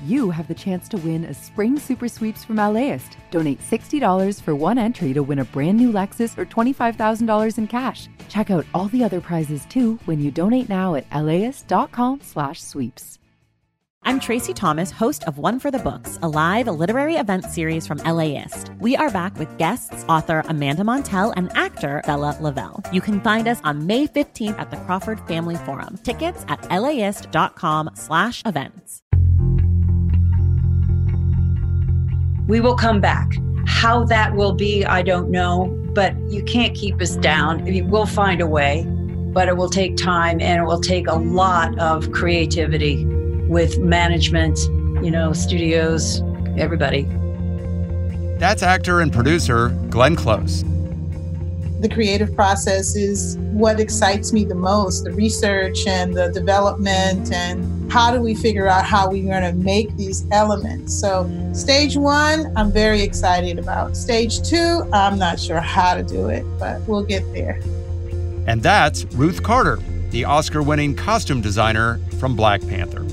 you have the chance to win a spring super sweeps from LAist. Donate $60 for one entry to win a brand new Lexus or $25,000 in cash. Check out all the other prizes too when you donate now at laist.com/sweeps. I'm Tracy Thomas, host of One for the Books, a live literary event series from LAist. We are back with guests, author Amanda Montell and actor Bella Lavelle. You can find us on May 15th at the Crawford Family Forum. Tickets at laist.com/events. We will come back. How that will be, I don't know, but you can't keep us down. I mean, we'll find a way, but it will take time and it will take a lot of creativity with management, studios, everybody. That's actor and producer Glenn Close. The creative process is what excites me the most, the research and the development, and how do we figure out how we're going to make these elements. So stage one, I'm very excited about. Stage two, I'm not sure how to do it, but we'll get there. And that's Ruth Carter, the Oscar-winning costume designer from Black Panther.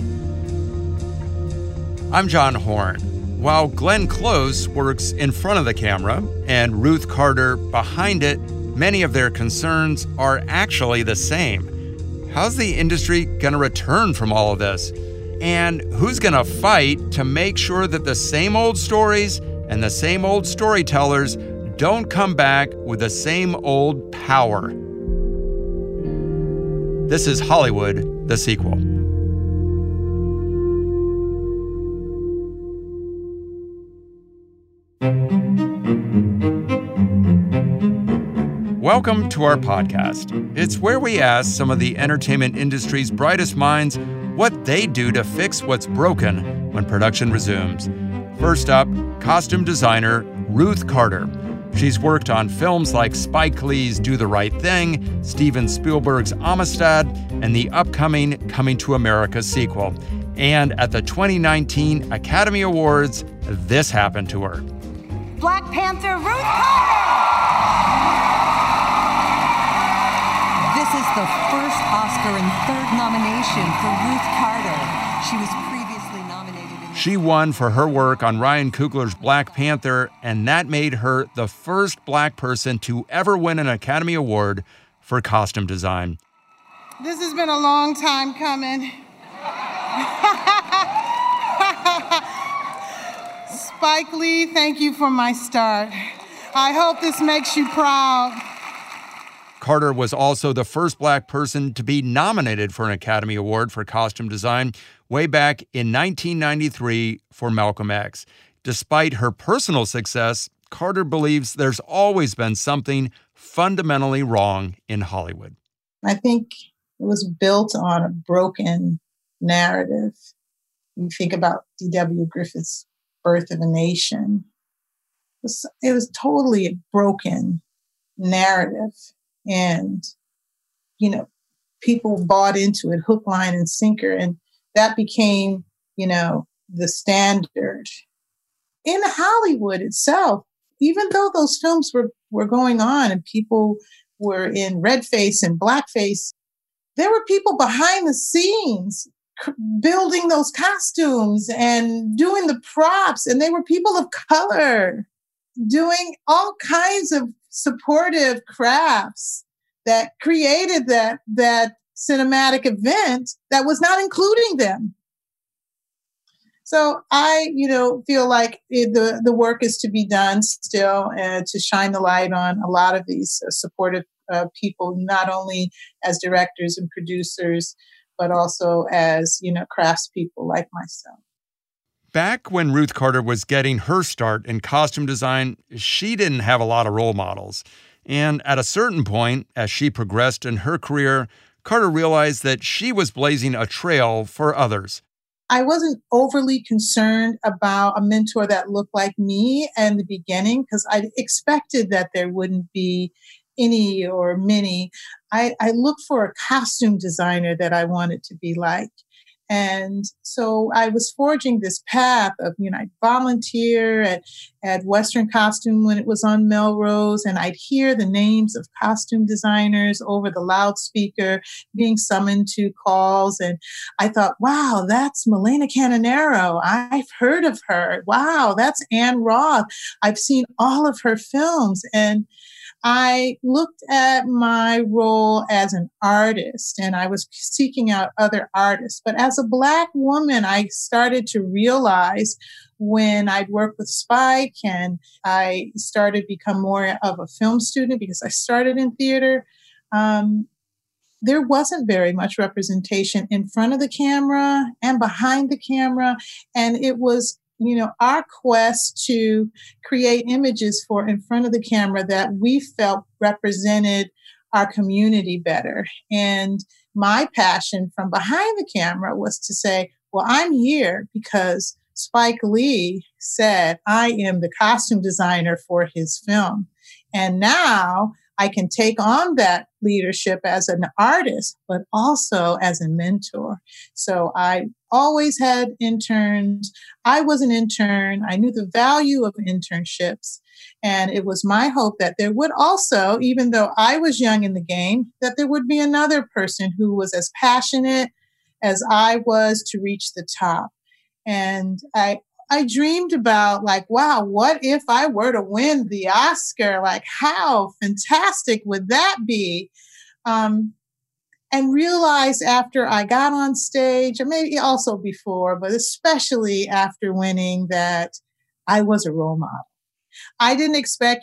I'm John Horn. While Glenn Close works in front of the camera and Ruth Carter behind it, many of their concerns are actually the same. How's the industry going to return from all of this? And who's going to fight to make sure that the same old stories and the same old storytellers don't come back with the same old power? This is Hollywood, the sequel. Welcome to our podcast. It's where we ask some of the entertainment industry's brightest minds what they do to fix what's broken when production resumes. First up, costume designer Ruth Carter. She's worked on films like Spike Lee's Do the Right Thing, Steven Spielberg's Amistad, and the upcoming Coming to America sequel. And at the 2019 Academy Awards, this happened to her. Black Panther Ruth Carter! This is the first Oscar and third nomination for Ruth Carter. She was previously nominated. She won for her work on Ryan Coogler's Black Panther, and that made her the first Black person to ever win an Academy Award for costume design. This has been a long time coming. Spike Lee, thank you for my start. I hope this makes you proud. Carter was also the first Black person to be nominated for an Academy Award for costume design way back in 1993 for Malcolm X. Despite her personal success, Carter believes there's always been something fundamentally wrong in Hollywood. I think it was built on a broken narrative. You think about D.W. Griffith's Birth of a Nation. It was totally a broken narrative. And, people bought into it hook, line, and sinker. And that became, the standard. In Hollywood itself, even though those films were going on and people were in red face and blackface, there were people behind the scenes building those costumes and doing the props. And they were people of color doing all kinds of supportive crafts that created that cinematic event that was not including them. So I, feel like the work is to be done still and to shine the light on a lot of these supportive people, not only as directors and producers, but also as, craftspeople like myself. Back when Ruth Carter was getting her start in costume design, she didn't have a lot of role models. And at a certain point, as she progressed in her career, Carter realized that she was blazing a trail for others. I wasn't overly concerned about a mentor that looked like me in the beginning because I expected that there wouldn't be any or many. I looked for a costume designer that I wanted to be like. And so I was forging this path of, I'd volunteer at Western Costume when it was on Melrose, and I'd hear the names of costume designers over the loudspeaker being summoned to calls. And I thought, wow, that's Milena Canonero. I've heard of her. Wow, that's Anne Roth. I've seen all of her films. And I looked at my role as an artist, and I was seeking out other artists. But as a Black woman, I started to realize when I'd worked with Spike and I started to become more of a film student because I started in theater, there wasn't very much representation in front of the camera and behind the camera. And it was our quest to create images for in front of the camera that we felt represented our community better. And my passion from behind the camera was to say, well, I'm here because Spike Lee said I am the costume designer for his film. And now I can take on that leadership as an artist, but also as a mentor. So I always had interns. I was an intern. I knew the value of internships. And it was my hope that there would also, even though I was young in the game, that there would be another person who was as passionate as I was to reach the top. And I dreamed about wow, what if I were to win the Oscar? How fantastic would that be? And realized after I got on stage, or maybe also before, but especially after winning, that I was a role model. I didn't expect,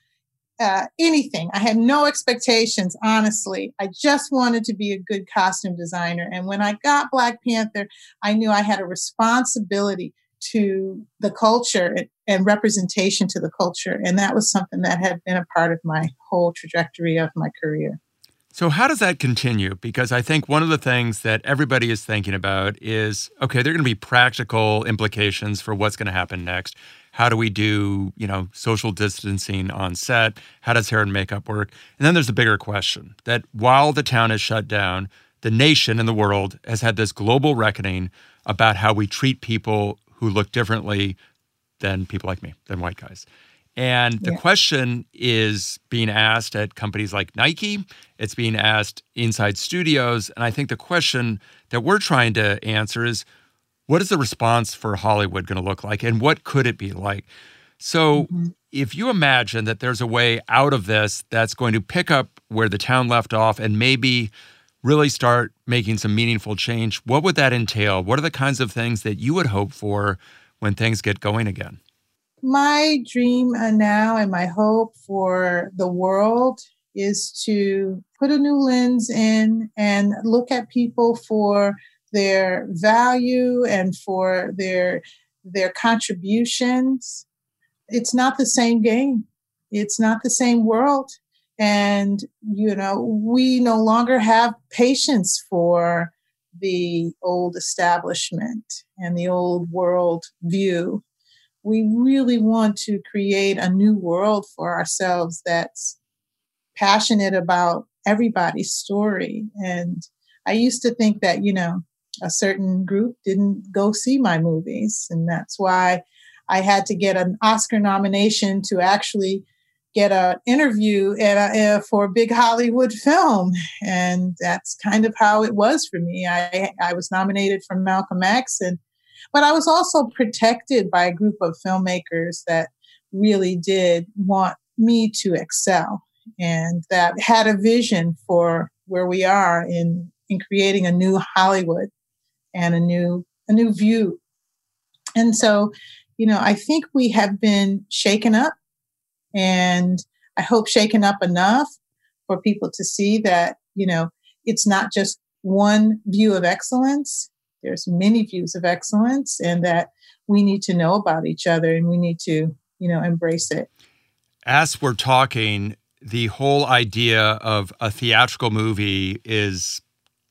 anything. I had no expectations, honestly. I just wanted to be a good costume designer. And when I got Black Panther, I knew I had a responsibility to the culture and representation to the culture. And that was something that had been a part of my whole trajectory of my career. So how does that continue? Because I think one of the things that everybody is thinking about is, okay, there are going to be practical implications for what's going to happen next. How do we do, social distancing on set? How does hair and makeup work? And then there's the bigger question that while the town is shut down, the nation and the world has had this global reckoning about how we treat people who look differently than people like me, than white guys. And the question is being asked at companies like Nike. It's being asked inside studios. And I think the question that we're trying to answer is, what is the response for Hollywood going to look like? And what could it be like? So if you imagine that there's a way out of this that's going to pick up where the town left off and maybe really start making some meaningful change, what would that entail? What are the kinds of things that you would hope for when things get going again? My dream now and my hope for the world is to put a new lens in and look at people for their value and for their contributions. It's not the same game. It's not the same world. And, we no longer have patience for the old establishment and the old world view. We really want to create a new world for ourselves that's passionate about everybody's story. And I used to think that, a certain group didn't go see my movies. And that's why I had to get an Oscar nomination to actually get an interview for a big Hollywood film. And that's kind of how it was for me. I was nominated for Malcolm X, but I was also protected by a group of filmmakers that really did want me to excel and that had a vision for where we are in creating a new Hollywood and a new view. And so, I think we have been shaken up, and I hope shaken up enough for people to see that, it's not just one view of excellence. There's many views of excellence, and that we need to know about each other and we need to, embrace it. As we're talking, the whole idea of a theatrical movie is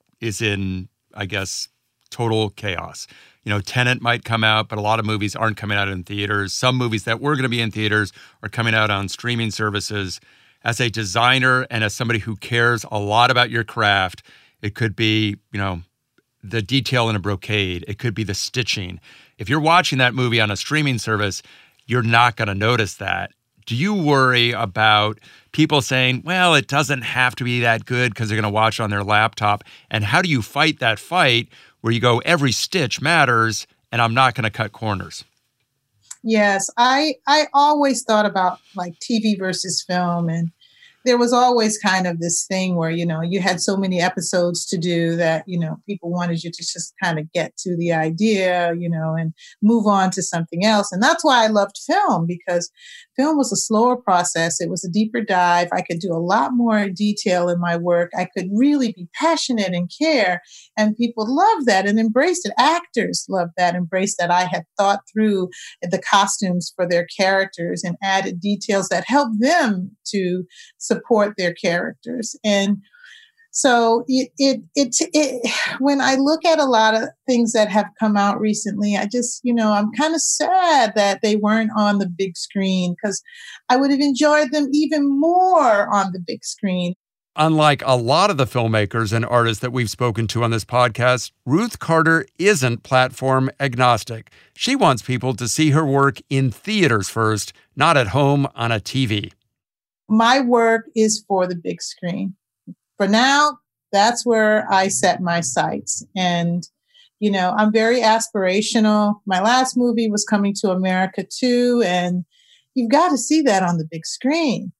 in, I guess, total chaos. Tenet might come out, but a lot of movies aren't coming out in theaters. Some movies that were going to be in theaters are coming out on streaming services. As a designer and as somebody who cares a lot about your craft, it could be, the detail in a brocade. It could be the stitching. If you're watching that movie on a streaming service, you're not going to notice that. Do you worry about people saying, well, it doesn't have to be that good because they're going to watch it on their laptop? And how do you fight that fight where you go, every stitch matters and I'm not going to cut corners? Yes, I always thought about like TV versus film, and there was always kind of this thing where, you had so many episodes to do that, people wanted you to just kind of get to the idea, and move on to something else. And that's why I loved film, because film was a slower process. It was a deeper dive. I could do a lot more detail in my work. I could really be passionate and care. And people loved that and embraced it. Actors loved that, embraced that I had thought through the costumes for their characters and added details that helped them to support their characters. And so when I look at a lot of things that have come out recently, I just, I'm kind of sad that they weren't on the big screen, because I would have enjoyed them even more on the big screen. Unlike a lot of the filmmakers and artists that we've spoken to on this podcast, Ruth Carter isn't platform agnostic. She wants people to see her work in theaters first, not at home on a TV. My work is for the big screen. For now, that's where I set my sights. And, I'm very aspirational. My last movie was Coming to America too, and you've got to see that on the big screen.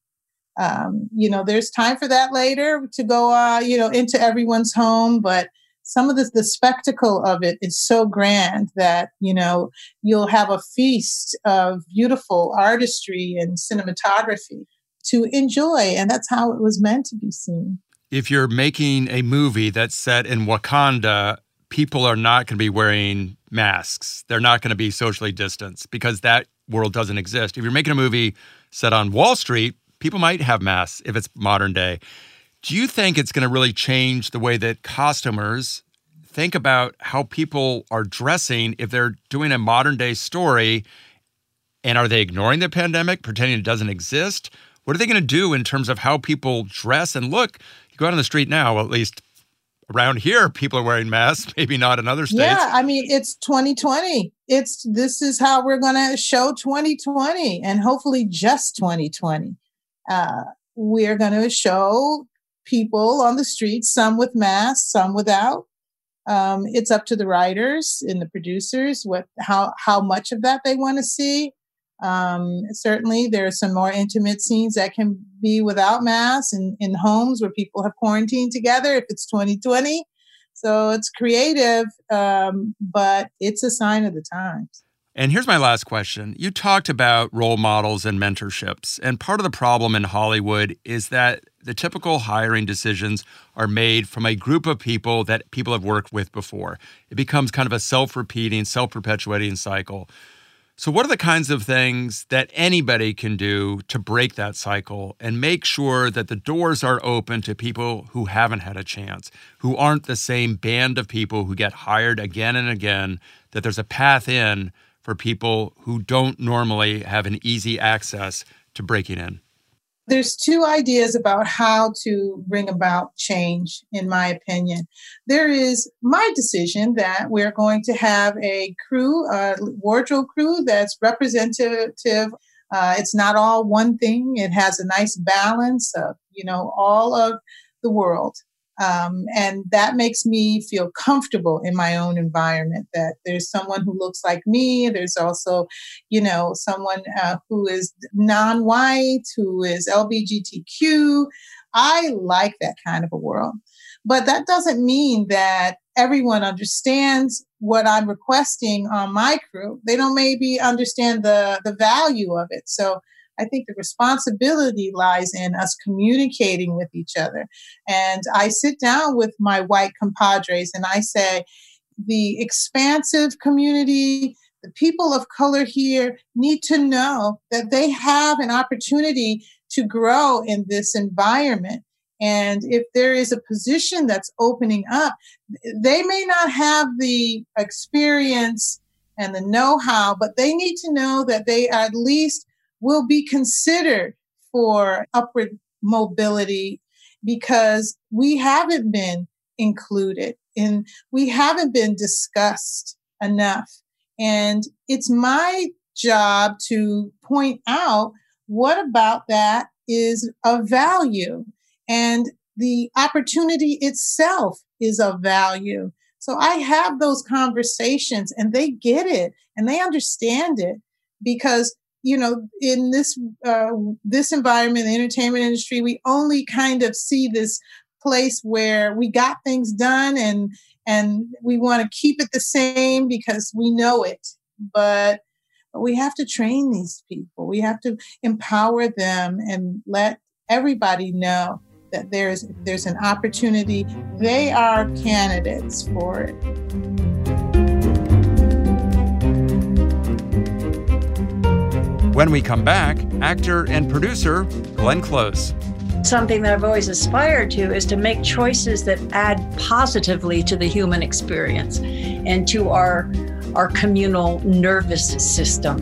There's time for that later to go, into everyone's home, but some of the spectacle of it is so grand that, you'll have a feast of beautiful artistry and cinematography to enjoy. And that's how it was meant to be seen. If you're making a movie that's set in Wakanda, people are not going to be wearing masks. They're not going to be socially distanced because that world doesn't exist. If you're making a movie set on Wall Street, people might have masks if it's modern day. Do you think it's going to really change the way that costumers think about how people are dressing if they're doing a modern day story? And are they ignoring the pandemic, pretending it doesn't exist? What are they going to do in terms of how people dress and look? You go out on the street now, well, at least around here, people are wearing masks, maybe not in other states. Yeah, I mean, it's 2020. This is how we're going to show 2020, and hopefully just 2020. We're going to show people on the streets, some with masks, some without. It's up to the writers and the producers how much of that they want to see. Certainly, there are some more intimate scenes that can be without masks in homes where people have quarantined together if it's 2020. So it's creative, but it's a sign of the times. And here's my last question. You talked about role models and mentorships. And part of the problem in Hollywood is that the typical hiring decisions are made from a group of people that people have worked with before. It becomes kind of a self-repeating, self-perpetuating cycle. So what are the kinds of things that anybody can do to break that cycle and make sure that the doors are open to people who haven't had a chance, who aren't the same band of people who get hired again and again, that there's a path in for people who don't normally have an easy access to breaking in? There's two ideas about how to bring about change, in my opinion. There is my decision that we're going to have a crew, a wardrobe crew that's representative. It's not all one thing. It has a nice balance of, all of the world. And that makes me feel comfortable in my own environment, that there's someone who looks like me. There's also, someone who is non-white, who is LGBTQ. I like that kind of a world. But that doesn't mean that everyone understands what I'm requesting on my crew. They don't maybe understand the value of it. So I think the responsibility lies in us communicating with each other. And I sit down with my white compadres and I say, the expansive community, the people of color here need to know that they have an opportunity to grow in this environment. And if there is a position that's opening up, they may not have the experience and the know-how, but they need to know that they at least will be considered for upward mobility, because we haven't been included and we haven't been discussed enough. And it's my job to point out what about that is of value, and the opportunity itself is of value. So I have those conversations, and they get it and they understand it, because, in this environment, the entertainment industry, we only kind of see this place where we got things done and we want to keep it the same because we know it. But we have to train these people. We have to empower them and let everybody know that there's an opportunity. They are candidates for it. When we come back, actor and producer Glenn Close. Something that I've always aspired to is to make choices that add positively to the human experience and to our communal nervous system.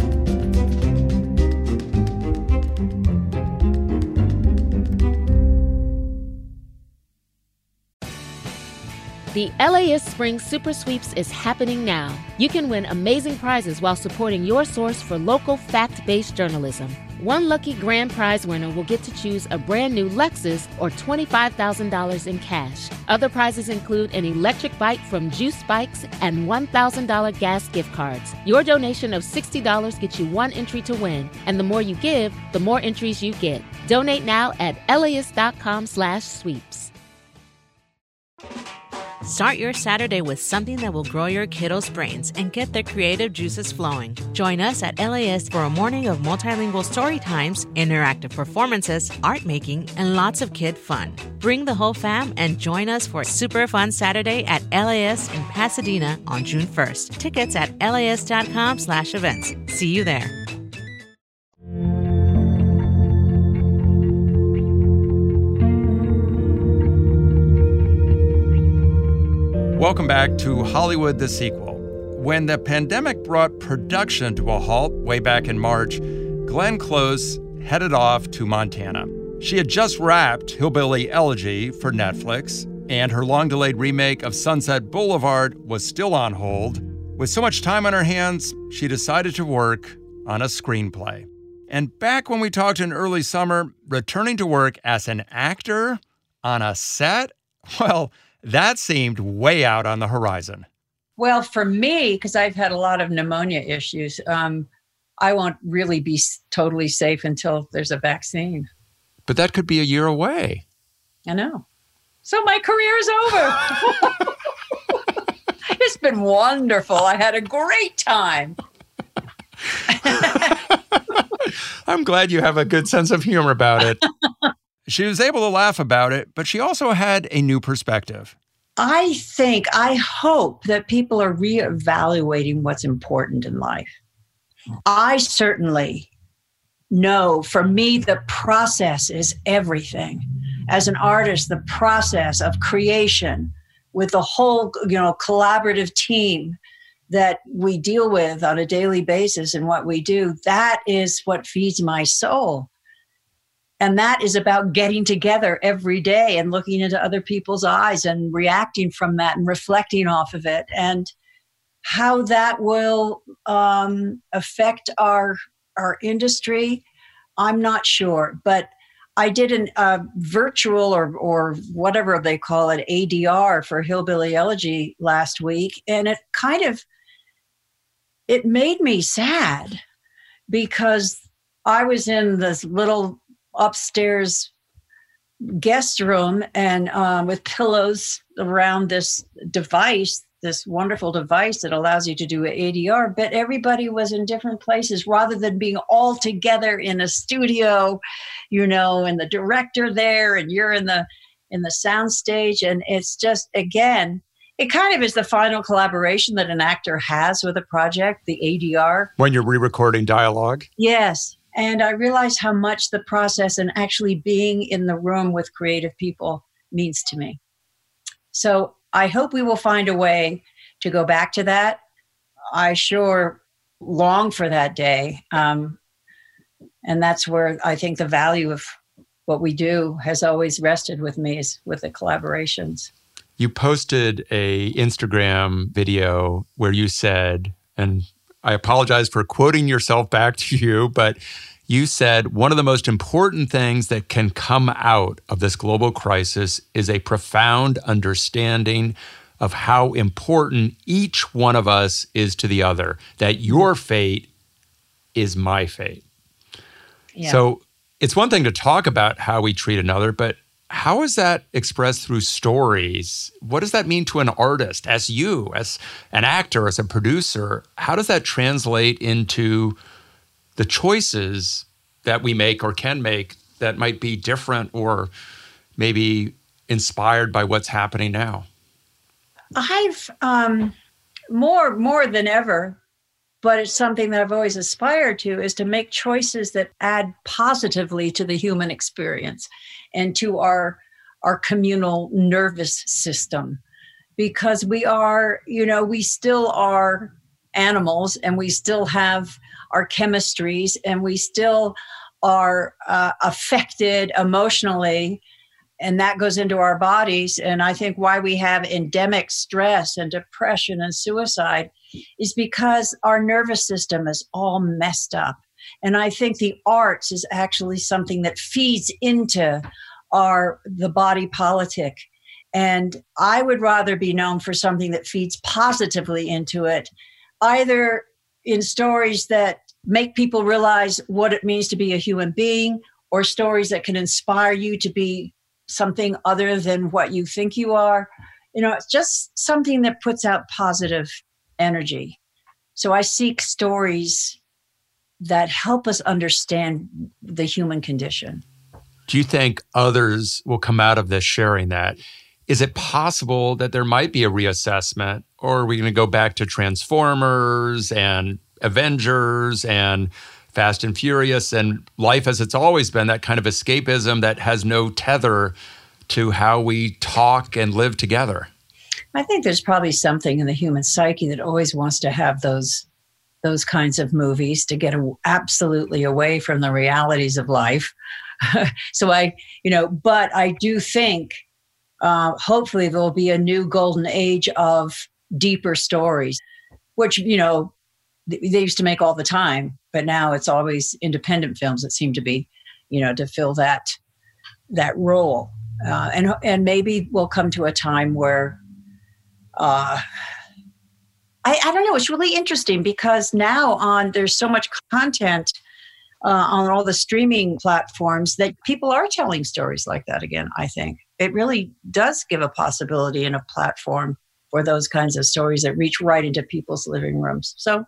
The LAist Spring Super Sweeps is happening now. You can win amazing prizes while supporting your source for local fact-based journalism. One lucky grand prize winner will get to choose a brand new Lexus or $25,000 in cash. Other prizes include an electric bike from Juice Bikes and $1,000 gas gift cards. Your donation of $60 gets you one entry to win, and the more you give, the more entries you get. Donate now at LAist.com/sweeps. Start your Saturday with something that will grow your kiddos' brains and get their creative juices flowing. Join us at LAist for a morning of multilingual story times, interactive performances, art making, and lots of kid fun. Bring the whole fam and join us for a super fun Saturday at LAist in Pasadena on June 1st. Tickets at LAist.com/events. See you there. Welcome back to Hollywood the Sequel. When the pandemic brought production to a halt way back in March, Glenn Close headed off to Montana. She had just wrapped Hillbilly Elegy for Netflix, and her long-delayed remake of Sunset Boulevard was still on hold. With so much time on her hands, she decided to work on a screenplay. And back when we talked in early summer, returning to work as an actor on a set, well, that seemed way out on the horizon. Well, for me, because I've had a lot of pneumonia issues, I won't really be totally safe until there's a vaccine. But that could be a year away. I know. So my career's over. It's been wonderful. I had a great time. I'm glad you have a good sense of humor about it. She was able to laugh about it, but she also had a new perspective. I hope that people are reevaluating what's important in life. I certainly know, for me, the process is everything. As an artist, the process of creation with the whole, collaborative team that we deal with on a daily basis in what we do, that is what feeds my soul. And that is about getting together every day and looking into other people's eyes and reacting from that and reflecting off of it. And how that will affect our industry, I'm not sure. But I did a virtual or whatever they call it, ADR for Hillbilly Elegy last week. And it made me sad, because I was in this little upstairs guest room and with pillows around this device, this wonderful device that allows you to do ADR, but everybody was in different places rather than being all together in a studio, and the director there and you're in the sound stage. And it's just, again, it kind of is the final collaboration that an actor has with a project, the ADR. When you're re-recording dialogue? Yes. And I realized how much the process and actually being in the room with creative people means to me. So I hope we will find a way to go back to that. I sure long for that day. And that's where I think the value of what we do has always rested with me, is with the collaborations. You posted a Instagram video where you said, and I apologize for quoting yourself back to you, but you said one of the most important things that can come out of this global crisis is a profound understanding of how important each one of us is to the other, that your fate is my fate. Yeah. So it's one thing to talk about how we treat another, but how is that expressed through stories? What does that mean to an artist, as you, as an actor, as a producer? How does that translate into the choices that we make or can make that might be different or maybe inspired by what's happening now? I've more than ever, but it's something that I've always aspired to, is to make choices that add positively to the human experience and to our communal nervous system. Because we are, we still are animals, and we still have our chemistries, and we still are affected emotionally, and that goes into our bodies. And I think why we have endemic stress and depression and suicide is because our nervous system is all messed up. And I think the arts is actually something that feeds into the body politic. And I would rather be known for something that feeds positively into it, either in stories that make people realize what it means to be a human being, or stories that can inspire you to be something other than what you think you are. It's just something that puts out positive energy. So I seek stories that help us understand the human condition. Do you think others will come out of this sharing that? Is it possible that there might be a reassessment, or are we going to go back to Transformers and Avengers and Fast and Furious and life as it's always been, that kind of escapism that has no tether to how we talk and live together? I think there's probably something in the human psyche that always wants to have those kinds of movies to get absolutely away from the realities of life. So but I do think hopefully there'll be a new golden age of deeper stories, which, they used to make all the time, but now it's always independent films that seem to be, to fill that role. And maybe we'll come to a time where, I don't know, it's really interesting because now there's so much content on all the streaming platforms that people are telling stories like that again, I think. It really does give a possibility and a platform for those kinds of stories that reach right into people's living rooms. So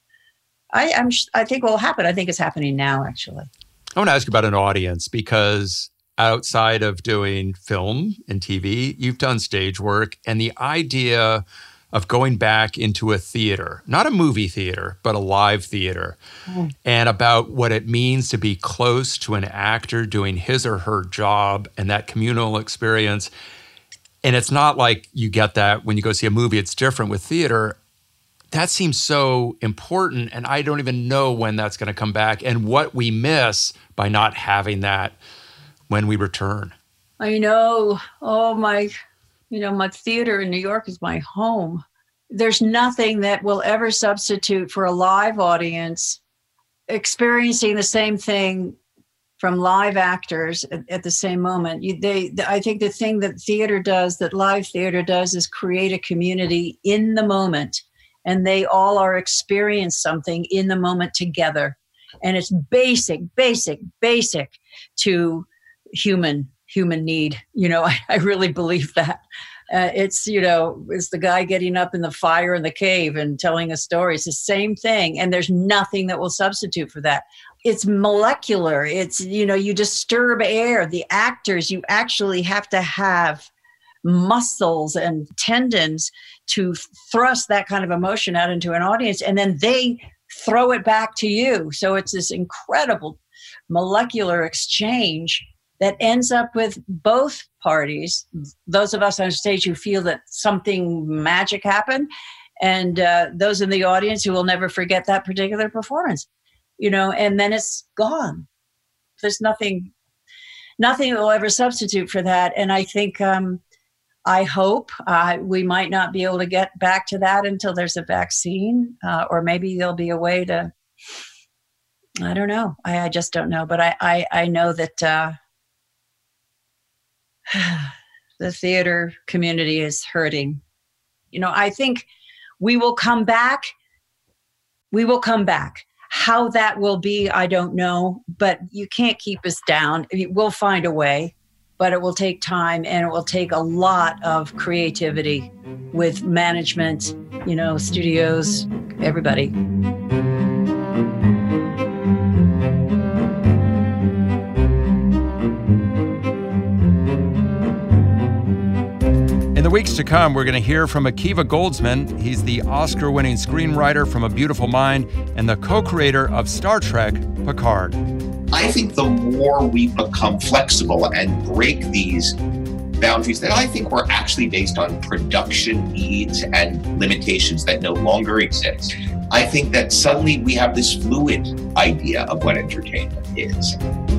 I think what will happen. I think it's happening now, actually. I want to ask you about an audience, because outside of doing film and TV, you've done stage work, and the idea of going back into a theater, not a movie theater, but a live theater, and about what it means to be close to an actor doing his or her job and that communal experience. And it's not like you get that when you go see a movie. It's different with theater. That seems so important, and I don't even know when that's going to come back and what we miss by not having that when we return. I know. Oh, my theater in New York is my home. There's nothing that will ever substitute for a live audience experiencing the same thing from live actors at the same moment. I think the thing that theater does, that live theater does, is create a community in the moment. And they all are experiencing something in the moment together. And it's basic to human need. I really believe that. It's the guy getting up in the fire in the cave and telling a story. It's the same thing. And there's nothing that will substitute for that. It's molecular. It's, you disturb air. The actors, you actually have to have muscles and tendons to thrust that kind of emotion out into an audience, and then they throw it back to you. So it's this incredible molecular exchange that ends up with both parties, those of us on stage who feel that something magic happened, and those in the audience who will never forget that particular performance, and then it's gone. There's nothing that will ever substitute for that. And I think I hope we might not be able to get back to that until there's a vaccine, or maybe there'll be a way to, I don't know. I just don't know. But I know that the theater community is hurting. I think we will come back. We will come back. How that will be, I don't know. But you can't keep us down. We'll find a way. But it will take time, and it will take a lot of creativity with management, studios, everybody. In the weeks to come, we're going to hear from Akiva Goldsman. He's the Oscar-winning screenwriter from A Beautiful Mind and the co-creator of Star Trek, Picard. I think the more we become flexible and break these boundaries that I think were actually based on production needs and limitations that no longer exist, I think that suddenly we have this fluid idea of what entertainment is.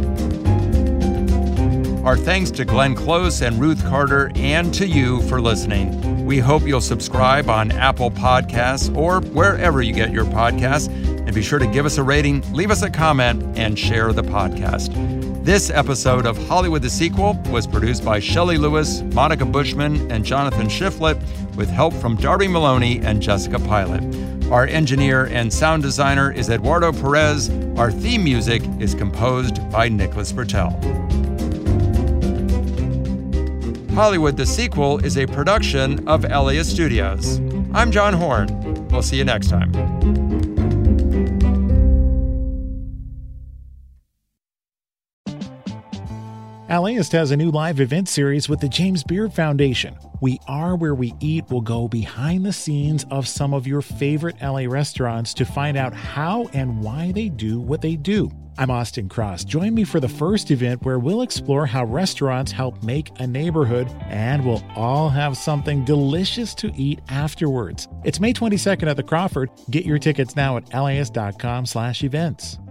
Our thanks to Glenn Close and Ruth Carter, and to you for listening. We hope you'll subscribe on Apple Podcasts or wherever you get your podcasts, and be sure to give us a rating, leave us a comment, and share the podcast. This episode of Hollywood the Sequel was produced by Shelley Lewis, Monica Bushman, and Jonathan Shiflett, with help from Darby Maloney and Jessica Pilot. Our engineer and sound designer is Eduardo Perez. Our theme music is composed by Nicholas Bertel. Hollywood the Sequel is a production of LAist Studios. I'm John Horn. We'll see you next time. LAist has a new live event series with the James Beard Foundation. We Are Where We Eat will go behind the scenes of some of your favorite LA restaurants to find out how and why they do what they do. I'm Austin Cross. Join me for the first event where we'll explore how restaurants help make a neighborhood, and we'll all have something delicious to eat afterwards. It's May 22nd at the Crawford. Get your tickets now at laist.com/events.